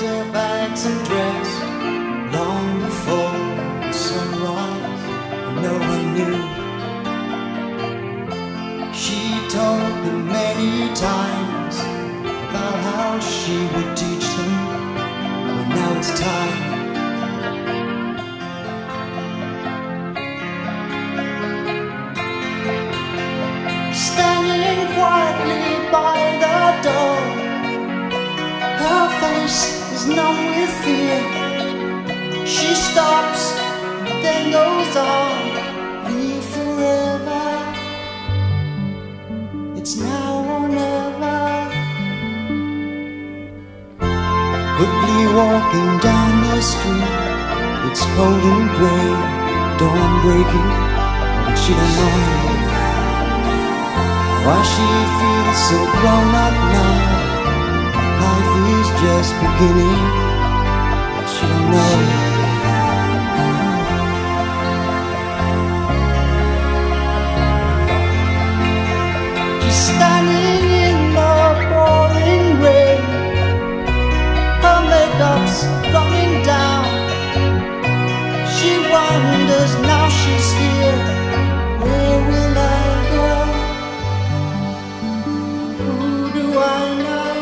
packed her bags and dressed long before the sunrise, and no one knew. She told them many times about how she would teach them, but now it's time. Standing quietly by the door, her face is numb with fear. She stops, then goes on, leave forever. It's now or never. Quickly walking down the street, it's cold and grey, dawn breaking, but she don't know why she feels so grown up now. Life is just beginning, but she don't know. She's standing in the pouring rain, her makeup's running down. She wonders now she's here, where will I go? Who do I know?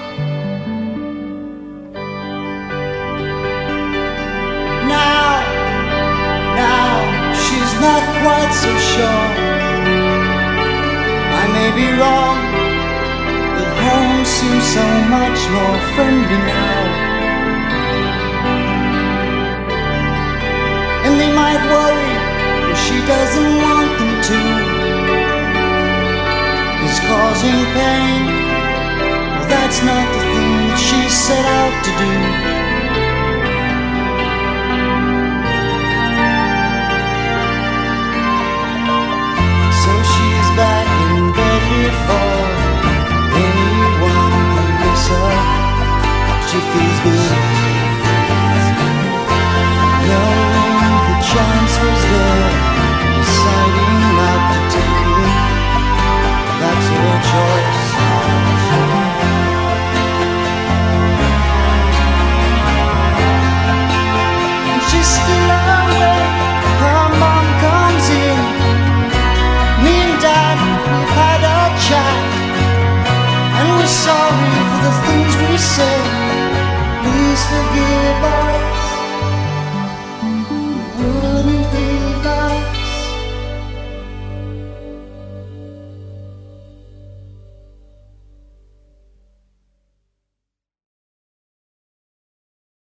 Now she's not quite so sure. I may be wrong, but home seems so much more friendly now. And they might worry, but she doesn't want them to, 'cause causing pain, well, that's not the thing that she set out to do.